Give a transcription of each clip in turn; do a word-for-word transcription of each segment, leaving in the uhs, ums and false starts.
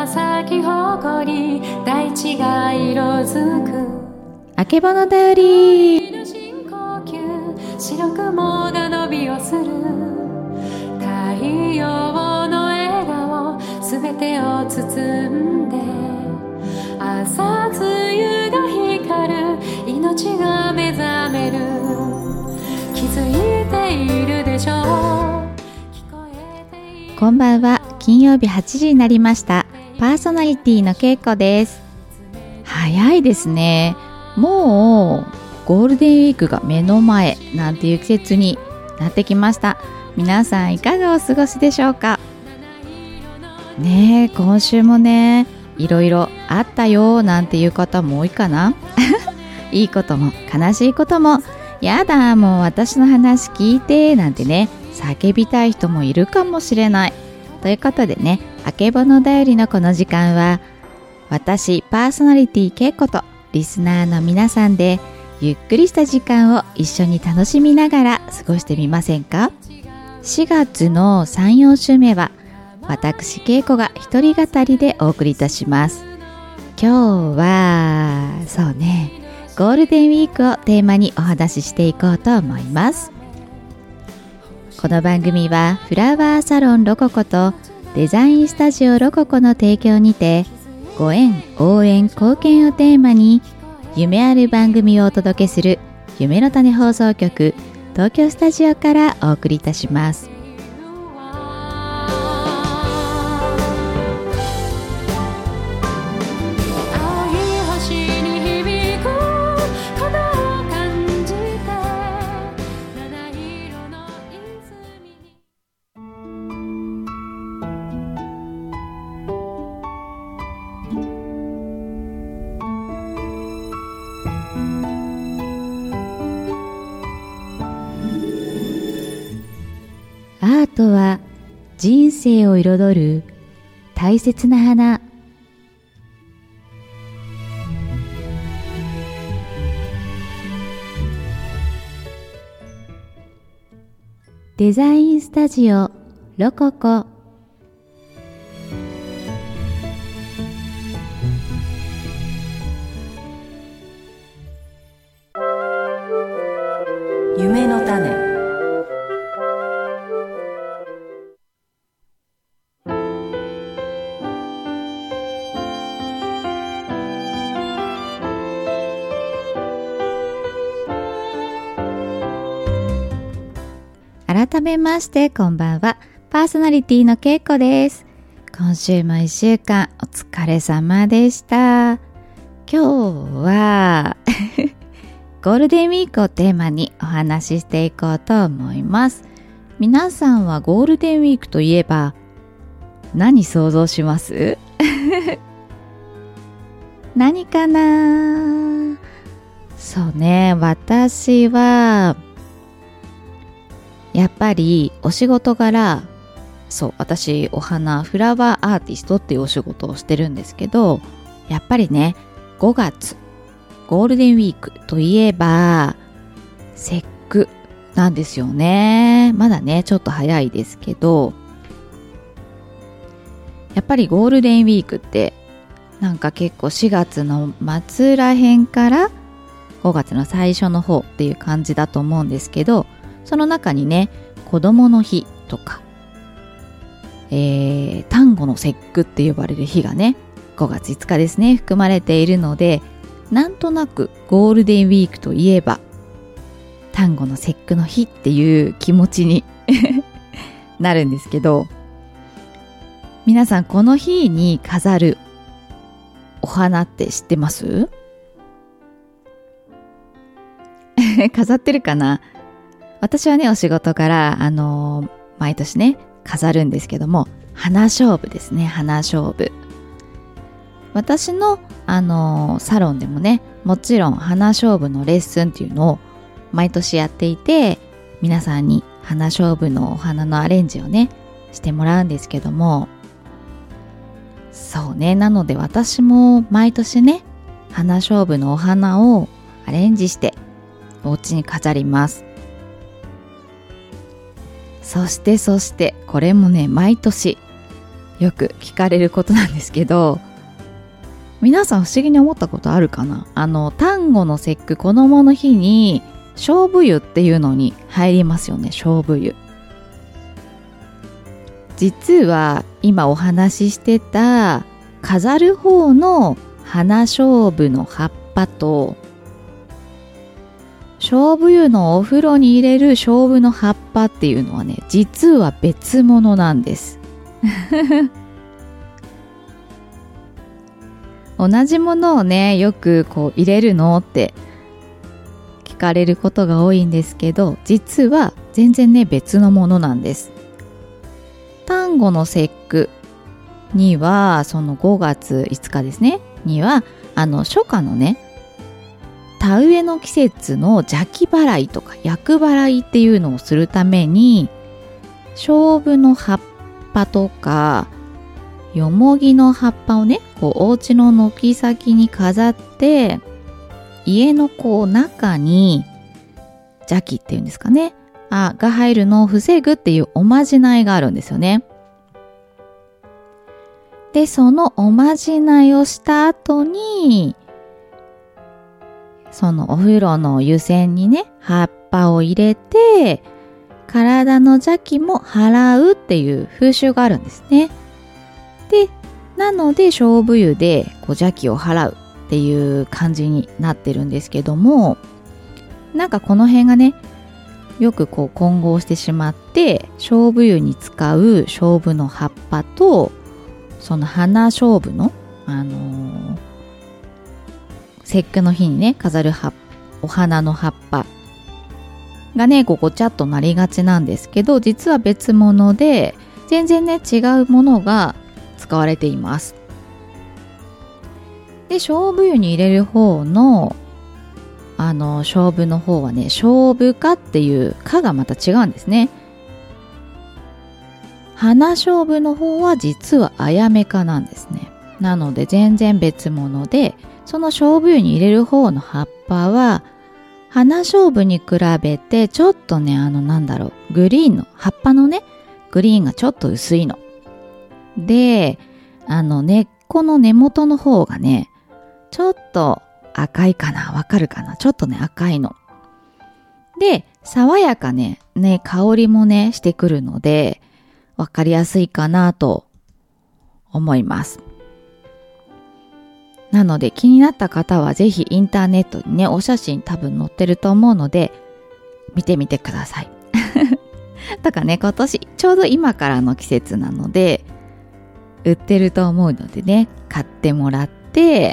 は咲き誇り大地が色づくあけぼのだより深呼吸白雲が伸びをする太陽の笑顔すべてを包んで朝露が光る命が目覚める気づいているでしょう聞こえているこんばんは。金曜日はちじになりました。パーソナリティのけいこです。早いですね。もうゴールデンウィークが目の前なんていう季節になってきました。皆さんいかがお過ごしでしょうかねえ、今週もねいろいろあったよなんていう方も多いかないいことも悲しいことも、やだもう私の話聞いてなんてね叫びたい人もいるかもしれないということでね、あけぼのだよりのこの時間は私パーソナリティけいことリスナーの皆さんでゆっくりした時間を一緒に楽しみながら過ごしてみませんか。しがつのさん、よん週目は私けいこが一人語りでお送りいたします。今日はそうねゴールデンウィークをテーマにお話ししていこうと思います。この番組はフラワーサロンロココとデザインスタジオロココの提供にてご縁、応援、貢献をテーマに夢ある番組をお届けする夢の種放送局東京スタジオからお送りいたします。アートは人生を彩る大切な花。デザインスタジオロココ。 夢の種。 改めましてこんばんは。パーソナリティのけいこです。今週もいっしゅうかんお疲れ様でした。今日はゴールデンウィークをテーマにお話ししていこうと思います。皆さんはゴールデンウィークといえば何想像します何かな。そうね、私はやっぱりお仕事柄、そう私お花フラワーアーティストっていうお仕事をしてるんですけど、やっぱりねごがつゴールデンウィークといえば節句なんですよね。まだねちょっと早いですけど、やっぱりゴールデンウィークってなんか結構しがつの末らへんからごがつの最初の方っていう感じだと思うんですけど、その中にね子どもの日とか、えー、端午の節句って呼ばれる日がねごがついつかですね含まれているので、なんとなくゴールデンウィークといえば端午の節句の日っていう気持ちになるんですけど、皆さんこの日に飾るお花って知ってます飾ってるかな。私はねお仕事からあのー、毎年ね飾るんですけども、花菖蒲ですね。花菖蒲、私のあのー、サロンでもねもちろん花菖蒲のレッスンっていうのを毎年やっていて、皆さんに花菖蒲のお花のアレンジをねしてもらうんですけども、そうね、なので私も毎年ね花菖蒲のお花をアレンジしてお家に飾ります。そしてそしてこれもね毎年よく聞かれることなんですけど、皆さん不思議に思ったことあるかな？あの端午の節句子供の日に菖蒲湯っていうのに入りますよね。菖蒲湯、実は今お話ししてた飾る方の花菖蒲の葉っぱと菖蒲湯のお風呂に入れる菖蒲の葉っぱっていうのはね、実は別物なんです同じものをね、よくこう入れるのって聞かれることが多いんですけど、実は全然ね別のものなんです。端午の節句には、そのごがついつかですねには、あの初夏のね田植えの季節の邪気払いとか厄払いっていうのをするために、菖蒲の葉っぱとかよもぎの葉っぱをね、こうお家の軒先に飾って、家のこう中に邪気っていうんですかね、あが入るのを防ぐっていうおまじないがあるんですよね。で、そのおまじないをした後に、そのお風呂の湯煎にね葉っぱを入れて、体の邪気も払うっていう風習があるんですね。で、なので菖蒲湯でこう邪気を払うっていう感じになってるんですけども、なんかこの辺がねよくこう混合してしまって、菖蒲湯に使う菖蒲の葉っぱとその花菖蒲のあのー、節句の日にね飾る葉お花の葉っぱがねこうごちゃっとなりがちなんですけど、実は別物で全然ね違うものが使われています。で、菖蒲湯に入れる方のあの菖蒲の方はね、菖蒲花っていう花がまた違うんですね。花菖蒲の方は実はあやめ花なんですね。なので全然別物で、その菖蒲湯に入れる方の葉っぱは花菖蒲に比べてちょっとね、あのなんだろう、グリーンの葉っぱのねグリーンがちょっと薄いので、あの根っこの根元の方がねちょっと赤いかな、わかるかな、ちょっとね赤いので、爽やかねね香りもねしてくるのでわかりやすいかなと思います。なので気になった方はぜひインターネットにねお写真多分載ってると思うので見てみてくださいとかね、今年ちょうど今からの季節なので売ってると思うのでね、買ってもらって、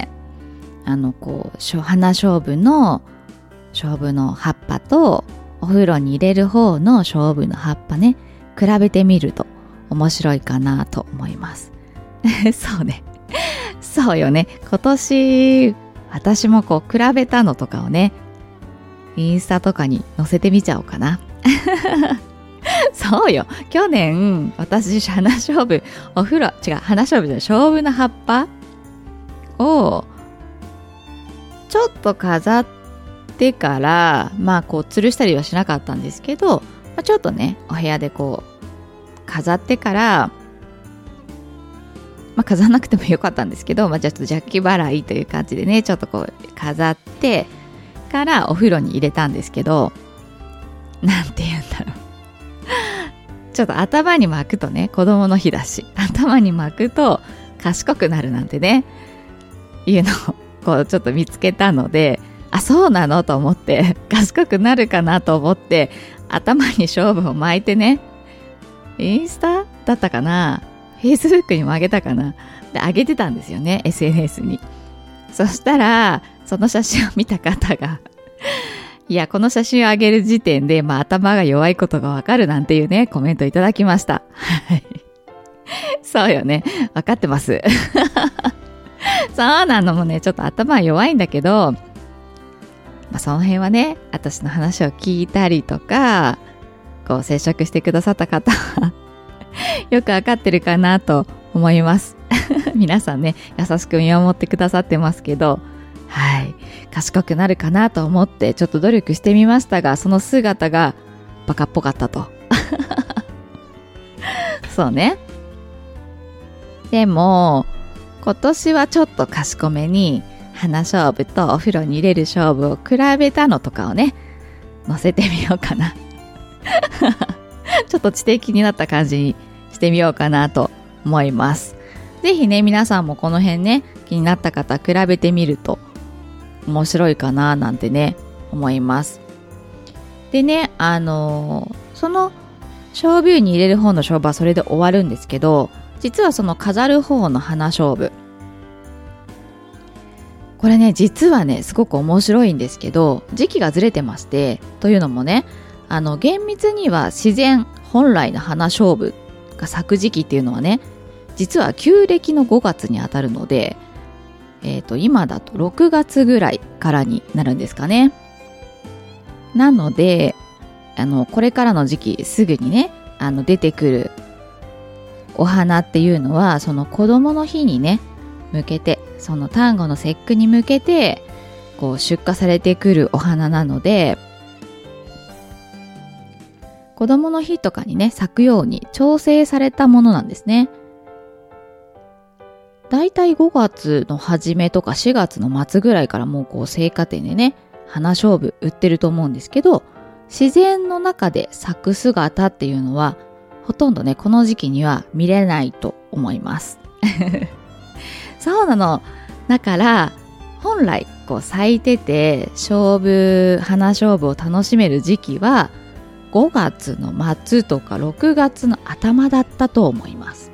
あのこう花菖蒲の菖蒲の葉っぱとお風呂に入れる方の菖蒲の葉っぱね比べてみると面白いかなと思いますそうねそうよね、今年私もこう比べたのとかをねインスタとかに載せてみちゃおうかなそうよ、去年私花菖蒲お風呂違う花菖蒲じゃない菖蒲の葉っぱをちょっと飾ってから、まあこう吊るしたりはしなかったんですけど、まあ、ちょっとねお部屋でこう飾ってから、まあ飾らなくてもよかったんですけど、まあ、ちょっと邪気払いという感じでねちょっとこう飾ってからお風呂に入れたんですけど、なんて言うんだろうちょっと頭に巻くとね、子供の日だし頭に巻くと賢くなるなんてねいうのをこうちょっと見つけたので、あ、そうなのと思って賢くなるかなと思って頭に菖蒲を巻いてね、インスタだったかな、フェイスブックにも上げたかなで上げてたんですよね、 エスエヌエス に。そしたらその写真を見た方がいやこの写真を上げる時点で、まあ、頭が弱いことがわかるなんていうねコメントいただきました。はいそうよね、わかってますそうなのもね、ちょっと頭は弱いんだけど、まあ、その辺はね私の話を聞いたりとかこう接触してくださった方はよくわかってるかなと思います皆さんね優しく見守ってくださってますけど、はい、賢くなるかなと思ってちょっと努力してみましたが、その姿がバカっぽかったとそうね。 でも今年はちょっと賢めに花勝負とお風呂に入れる勝負を比べたのとかをね載せてみようかなちょっと知的になった感じにしてみようかなと思います。ぜひね皆さんもこの辺ね気になった方比べてみると面白いかななんてね思います。でねあのー、その勝負湯に入れる方の勝負はそれで終わるんですけど、実はその飾る方の花勝負、これね実はねすごく面白いんですけど時期がずれてまして、というのもねあの厳密には自然本来の花勝負が咲く時期っていうのはね実は旧暦のごがつにあたるので、えーと今だとろくがつぐらいからになるんですかね。なのであのこれからの時期すぐにねあの出てくるお花っていうのはその子供の日にね向けて、その端午の節句に向けてこう出荷されてくるお花なので、子供の日とかにね咲くように調整されたものなんですね。だいたいごがつの初めとかしがつの末ぐらいからもうこう青果店でね花勝負売ってると思うんですけど、自然の中で咲く姿っていうのはほとんどねこの時期には見れないと思いますそうなの。だから本来こう咲いてて勝負花勝負を楽しめる時期はごがつの末とかろくがつの頭だったと思います。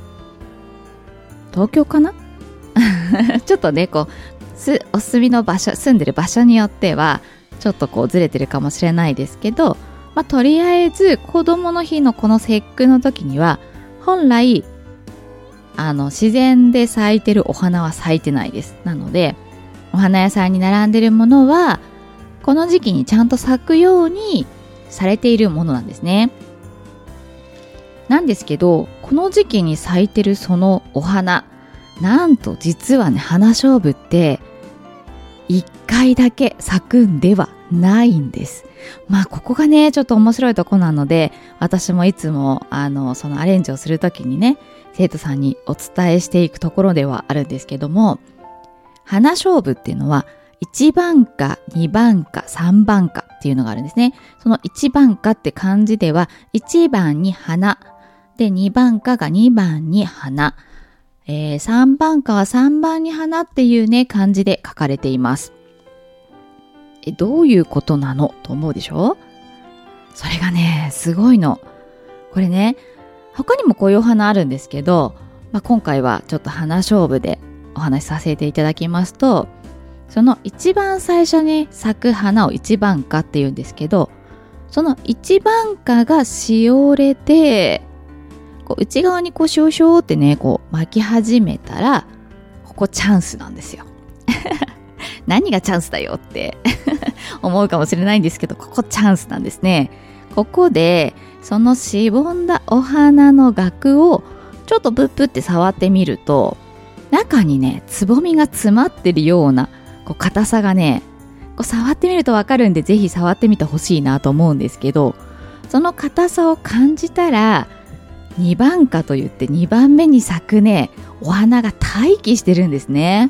東京かなちょっとねこうすお住みの場所、住んでる場所によってはちょっとこうずれてるかもしれないですけど、まあ、とりあえず子供の日のこの節句の時には本来あの自然で咲いてるお花は咲いてないです。なのでお花屋さんに並んでるものはこの時期にちゃんと咲くようにされているものなんですね。なんですけどこの時期に咲いてるそのお花、なんと実はね花勝負っていっかいだけ咲くんではないんです。まあここがねちょっと面白いとこなので、私もいつもあのそのアレンジをするときにね生徒さんにお伝えしていくところではあるんですけども、花勝負っていうのはいちばんかにばんかさんばんかっていうのがあるんですね。そのいちばんかって漢字ではいちばんに花で、にばんかがにばんに花、えー、さんばんかはさんばんに花っていうね漢字で書かれています。えどういうことなのと思うでしょ。それがねすごいの。これね他にもこういうお花あるんですけど、まあ、今回はちょっと花勝負でお話しさせていただきますと、その一番最初に咲く花を一番花っていうんですけど、その一番花がしおれてこう内側にこうシューシューってねこう巻き始めたら、ここチャンスなんですよ何がチャンスだよって思うかもしれないんですけど、ここチャンスなんですね。ここでそのしぼんだお花の額をちょっとブッブって触ってみると、中にねつぼみが詰まってるようなこう硬さがねこう触ってみるとわかるんで、ぜひ触ってみてほしいなと思うんですけど、その硬さを感じたらにばんかといってにばんめに咲くねお花が待機してるんですね。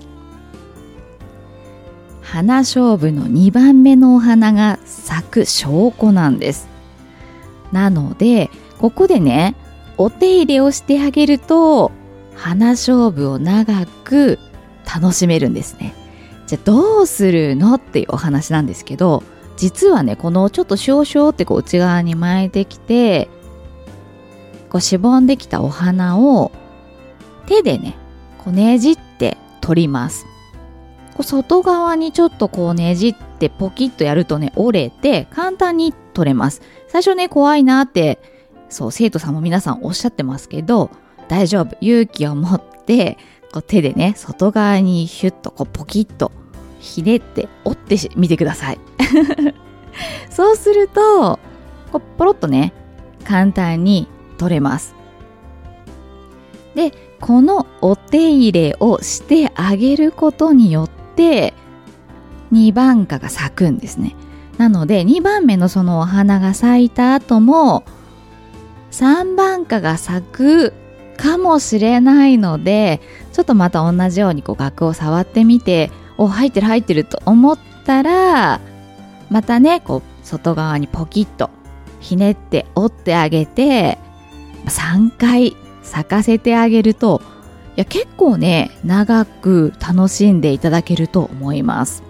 花勝負のにばんめのお花が咲く証拠なんです。なのでここでねお手入れをしてあげると花勝負を長く楽しめるんですね。じゃあどうするのっていうお話なんですけど、実はねこのちょっとシューシューってこう内側に巻いてきてこうしぼんできたお花を手でねこうねじって取ります。こう外側にちょっとこうねじってポキッとやるとね折れて簡単に取れます。最初ね怖いなってそう生徒さんも皆さんおっしゃってますけど、大丈夫、勇気を持ってこう手でね外側にヒュッとこうポキッとひねって折ってみてくださいそうするとこうポロッとね簡単に取れます。でこのお手入れをしてあげることによってにばんかが咲くんですね。なのでにばんめのそのお花が咲いた後もさんばんかが咲くかもしれないので、ちょっとまた同じようにこう額を触ってみて、お入ってる入ってると思ったら、またねこう外側にポキッとひねって折ってあげてさんかい咲かせてあげると、いや結構ね長く楽しんでいただけると思います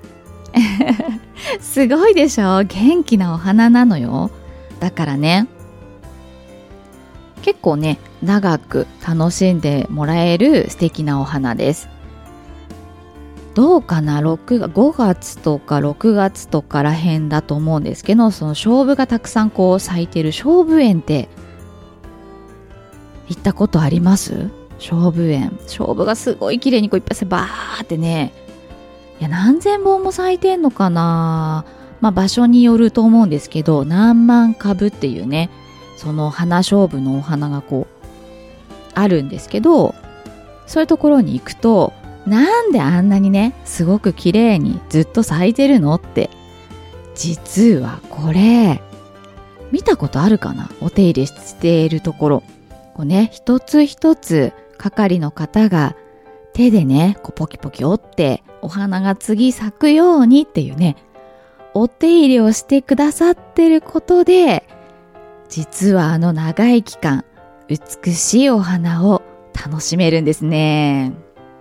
すごいでしょ、元気なお花なのよ。だからね結構ね長く楽しんでもらえる素敵なお花です。どうかな、ろくごがつとかろくがつとからへんだと思うんですけど、その菖蒲がたくさんこう咲いてる菖蒲園って行ったことあります？菖蒲園、菖蒲がすごい綺麗にこういっぱいバーってね、いや何千本も咲いてんのかな、まあ場所によると思うんですけど、何万株っていうねその花菖蒲のお花がこうあるんですけど、そういうところに行くと、なんであんなにねすごく綺麗にずっと咲いてるのって、実はこれ見たことあるかな、お手入れしているところ、こうね一つ一つ係の方が手でねこうポキポキ折ってお花が次咲くようにっていうねお手入れをしてくださってることで、実はあの長い期間美しいお花を楽しめるんですね。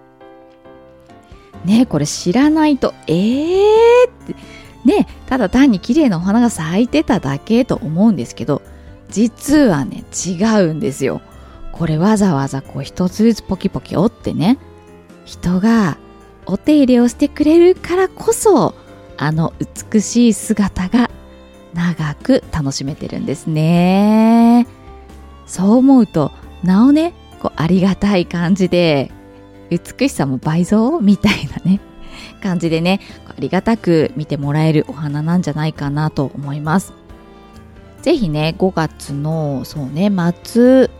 ね、これ知らないとえーってね、ただ単に綺麗なお花が咲いてただけと思うんですけど、実はね違うんですよ。これわざわざこう一つずつポキポキ折ってね、人がお手入れをしてくれるからこそ、あの美しい姿が長く楽しめてるんですね。そう思うとなおねこうありがたい感じで、美しさも倍増みたいなね感じでね、ありがたく見てもらえるお花なんじゃないかなと思います。ぜひねごがつのそうね末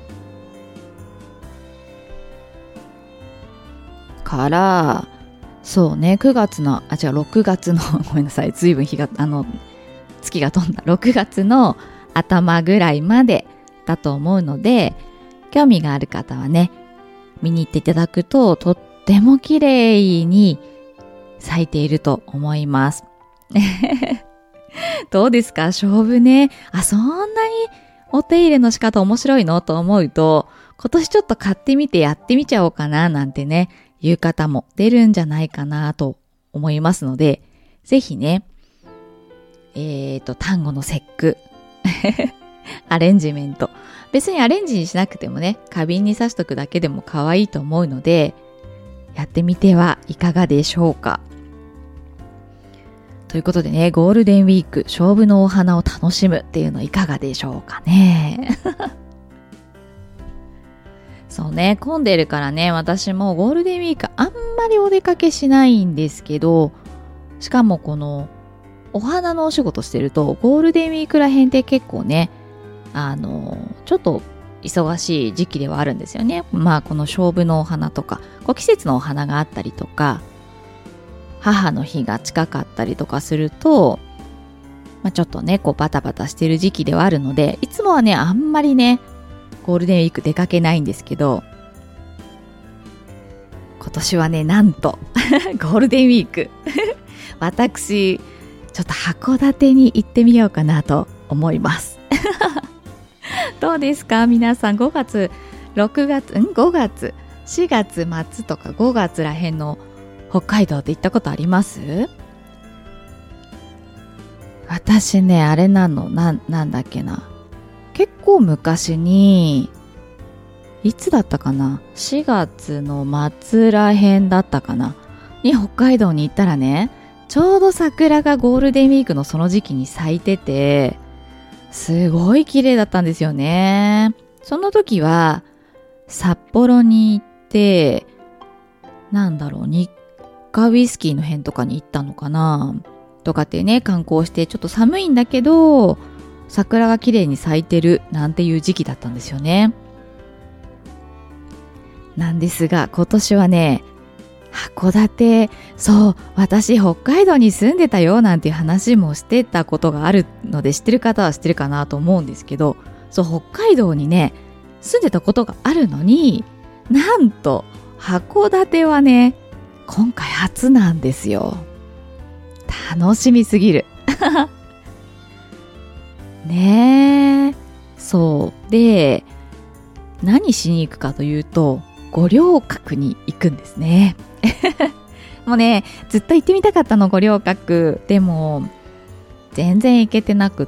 からそうねくがつのあ違うろくがつのごめんなさい、ずいぶん日があの月が飛んだろくがつの頭ぐらいまでだと思うので、興味がある方はね見に行っていただくと、とっても綺麗に咲いていると思いますどうですか菖蒲ね、あそんなにお手入れの仕方面白いのと思うと、今年ちょっと買ってみてやってみちゃおうかななんてねいう方も出るんじゃないかなと思いますので、ぜひねえーと端午の節句アレンジメント、別にアレンジにしなくてもね花瓶に挿しとくだけでも可愛いと思うので、やってみてはいかがでしょうか。ということでね、ゴールデンウィーク菖蒲のお花を楽しむっていうのいかがでしょうかねそうね、混んでるからね、私もゴールデンウィークあんまりお出かけしないんですけど、しかもこのお花のお仕事してるとゴールデンウィークらへんって結構ねあのちょっと忙しい時期ではあるんですよね。まあこの菖蒲のお花とかこう季節のお花があったりとか、母の日が近かったりとかすると、まあ、ちょっとねこうバタバタしてる時期ではあるので、いつもはねあんまりねゴールデンウィーク出かけないんですけど、今年はねなんとゴールデンウィーク私ちょっと函館に行ってみようかなと思いますどうですか皆さん、ごがつろくがつんごがつしがつ末とかごがつらへんの北海道って行ったことあります？私ねあれなのな、なんだっけな、結構昔にいつだったかな、しがつの末らへんだったかなに北海道に行ったらね、ちょうど桜がゴールデンウィークのその時期に咲いてて、すごい綺麗だったんですよね。その時は札幌に行って、なんだろう、日課ウイスキーの辺とかに行ったのかなとかってね、観光して、ちょっと寒いんだけど桜が綺麗に咲いてるなんていう時期だったんですよね。なんですが今年はね、函館、そう私北海道に住んでたよなんていう話もしてたことがあるので、知ってる方は知ってるかなと思うんですけど、そう北海道にね住んでたことがあるのに、なんと函館はね、今回初なんですよ。楽しみすぎる。ねえ。そうで、何しに行くかというと、五稜郭に行くんですね。もうね、ずっと行ってみたかったの、五稜郭。でも全然行けてなくって、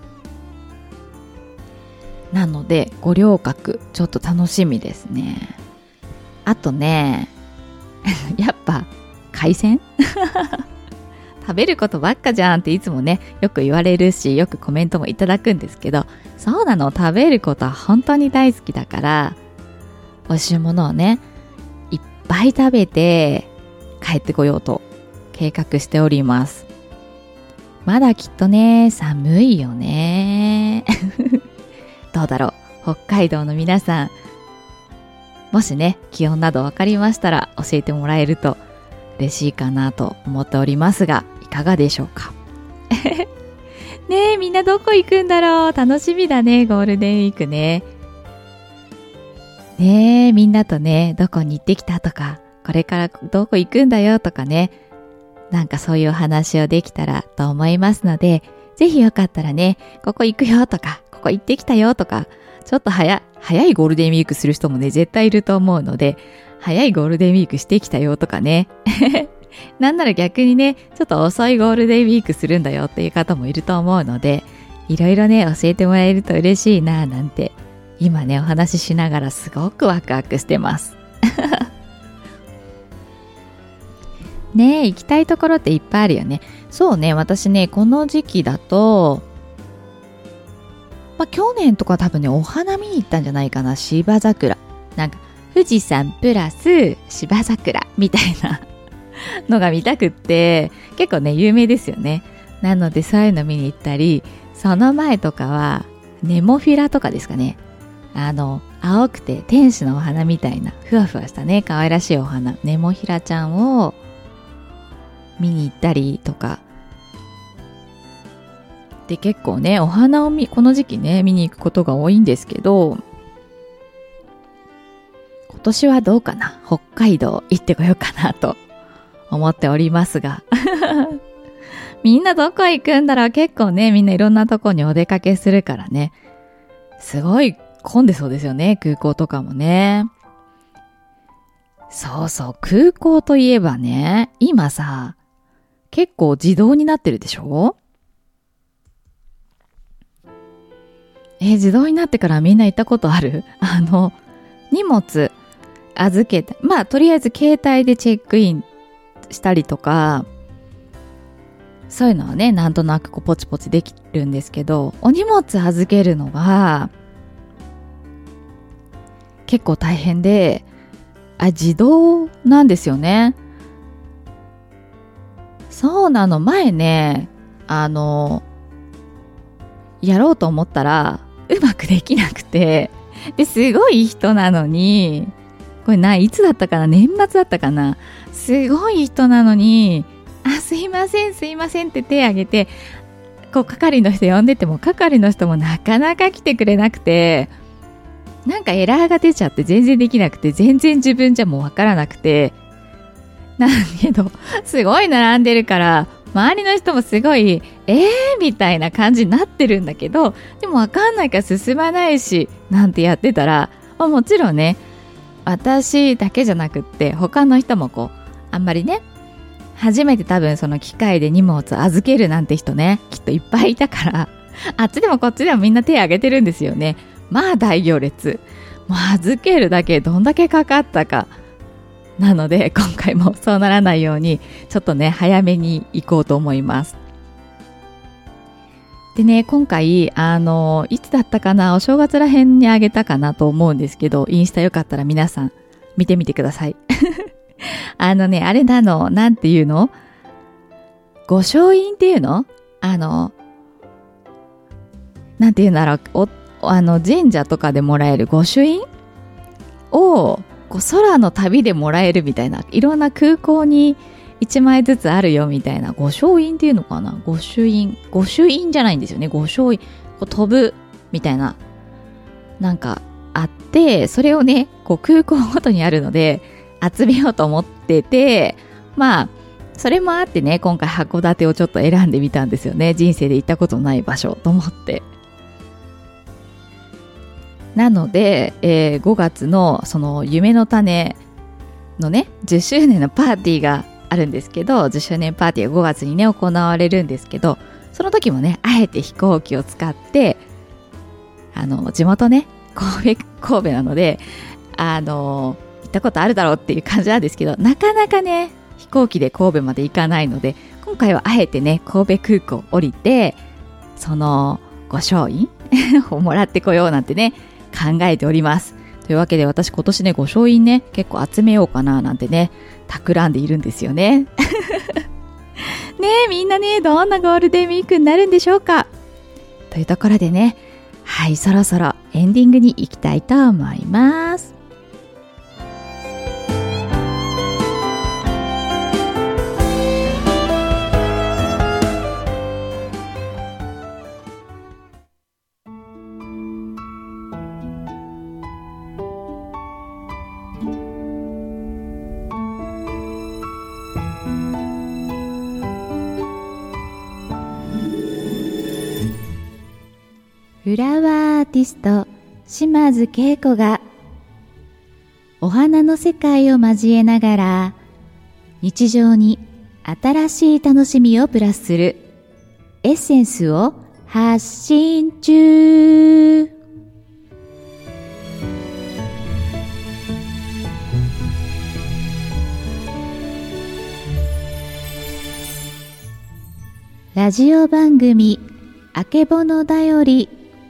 なので五稜郭ちょっと楽しみですね。あとね、やっぱ海鮮食べることばっかじゃんっていつもね、よく言われるし、よくコメントもいただくんですけど、そうなの、食べることは本当に大好きだから、美味しいものをね、いっぱい食べて帰ってこようと計画しております。まだきっとね、寒いよね。どうだろう、北海道の皆さん、もしね、気温などわかりましたら教えてもらえると嬉しいかなと思っておりますが、いかがでしょうか。ねえ、みんなどこ行くんだろう。楽しみだね、ゴールデンウィークね。ねえ、みんなとね、どこに行ってきたとか、これからどこ行くんだよとかね、なんかそういうお話をできたらと思いますので、ぜひよかったらね、ここ行くよとか、ここ行ってきたよとか、ちょっと早、早いゴールデンウィークする人もね、絶対いると思うので、早いゴールデンウィークしてきたよとかね。なんなら逆にね、ちょっと遅いゴールデンウィークするんだよっていう方もいると思うので、いろいろね、教えてもらえると嬉しいなぁなんて、今ね、お話ししながらすごくワクワクしてます。ねえ、行きたいところっていっぱいあるよね。そうね、私ね、この時期だと、まあ、去年とか多分ね、お花見に行ったんじゃないかな。芝桜。なんか、富士山プラス芝桜みたいなのが見たくって、結構ね、有名ですよね。なので、そういうの見に行ったり、その前とかは、ネモフィラとかですかね。あの、青くて天使のお花みたいな、ふわふわしたね、可愛らしいお花、ネモフィラちゃんを見に行ったりとか、で結構ね、お花を見、この時期ね、見に行くことが多いんですけど、今年はどうかな、北海道行ってこようかなと思っておりますが。みんなどこ行くんだろう。結構ね、みんないろんなとこにお出かけするからね。すごい混んでそうですよね、空港とかもね。そうそう、空港といえばね、今さ、結構自動になってるでしょ？えー、自動になってからみんな行ったことある？あの、荷物預けて、まあとりあえず携帯でチェックインしたりとか、そういうのはね、なんとなくこうポチポチできるんですけど、お荷物預けるのが結構大変で、あ、自動なんですよね。そうなの、前ね、あの、やろうと思ったら、うまくできなくて、で、すごい人なのに、これな、いつだったかな、年末だったかな、すごい人なのに、あ、すいません、すいませんって手挙げて、こう、係の人呼んでても、係の人もなかなか来てくれなくて、なんかエラーが出ちゃって全然できなくて、全然自分じゃもうわからなくて、なんけど、すごい並んでるから、周りの人もすごい、えーみたいな感じになってるんだけど、でもわかんないから進まないし、なんてやってたら、まあ、もちろんね、私だけじゃなくって、他の人もこう、あんまりね、初めて多分その機械で荷物預けるなんて人ね、きっといっぱいいたから、あっちでもこっちでもみんな手挙げてるんですよね。まあ大行列。もう預けるだけどんだけかかったか。なので今回もそうならないようにちょっとね早めに行こうと思います。でね、今回あのいつだったかな、お正月らへんにあげたかなと思うんですけど、インスタよかったら皆さん見てみてください。あのね、あれなの、なんていうの、御朱印っていうの、あのなんていうんだろう、おあの神社とかでもらえる御朱印をこう空の旅でもらえるみたいな、いろんな空港にいちまいずつあるよみたいな、御朱印っていうのかな、御朱印御朱印じゃないんですよね、御朱印、こう飛ぶみたいななんかあって、それをねこう空港ごとにあるので集めようと思ってて、まあそれもあってね、今回函館をちょっと選んでみたんですよね。人生で行ったことない場所と思って。なので、えー、ごがつのその夢の種のねじゅっしゅうねんのパーティーがあるんですけど、じゅっしゅうねんパーティーがごがつにね行われるんですけど、その時もねあえて飛行機を使って、あの地元ね神戸神戸なので、あの行ったことあるだろうっていう感じなんですけど、なかなかね飛行機で神戸まで行かないので、今回はあえてね神戸空港降りて、その御翔印をもらってこようなんてね考えております。というわけで私今年ね御翔印ね結構集めようかななんてね企んでいるんですよね。ねえみんなね、どんなゴールデンウィークになるんでしょうか。というところでね、はい、そろそろエンディングに行きたいと思います。フラワーアーティスト島津恵子がお花の世界を交えながら日常に新しい楽しみをプラスするエッセンスを発信中。ラジオ番組あけぼのだより。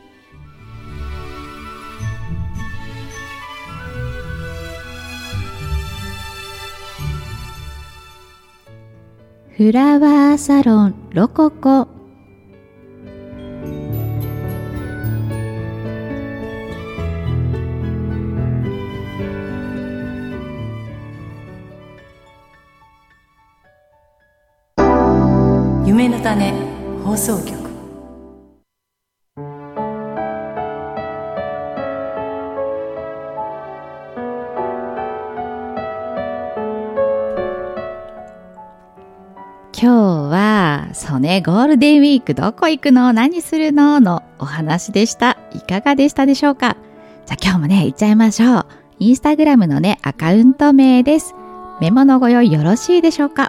フラワーサロンロココ。 夢の種放送局。 今日はそうね、ゴールデンウィークどこ行くの何するののお話でした。いかがでしたでしょうか。じゃあ今日もね行っちゃいましょう。インスタグラムのねアカウント名です。メモのご用意よろしいでしょうか。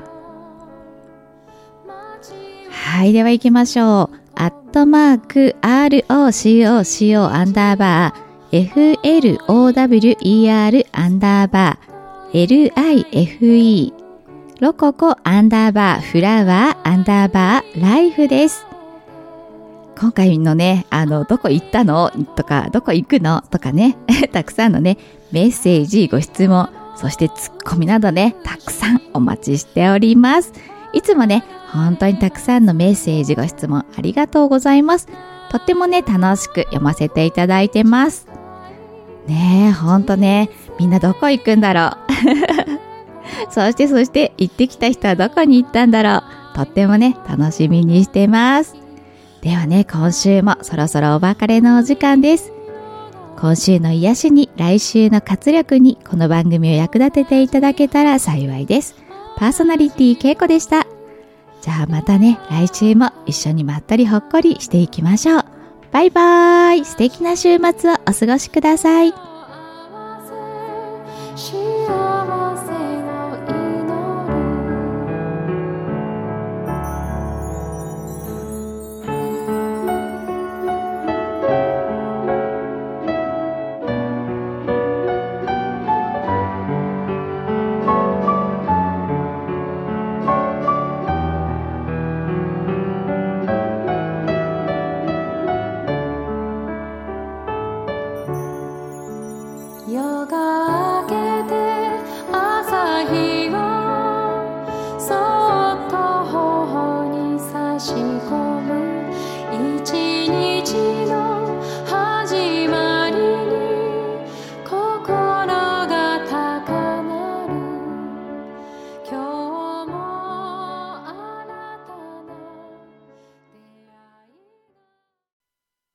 はい、では行きましょう。アットマーク アールオーシーオーシーオー アンダーバー エフエルオーダブリューイーアール アンダーバー エルアイエフイーロココアンダーバーフラワーアンダーバーライフです。今回のね、あのどこ行ったのとかどこ行くのとかねたくさんのねメッセージ、ご質問、そしてツッコミなどねたくさんお待ちしております。いつもね本当にたくさんのメッセージ、ご質問ありがとうございます。とってもね楽しく読ませていただいてますね。え本当ね、みんなどこ行くんだろうそしてそして行ってきた人はどこに行ったんだろう。とってもね楽しみにしてます。ではね、今週もそろそろお別れのお時間です。今週の癒しに、来週の活力に、この番組を役立てていただけたら幸いです。パーソナリティけいこでした。じゃあまたね、来週も一緒にまったりほっこりしていきましょう。バイバーイ。素敵な週末をお過ごしください。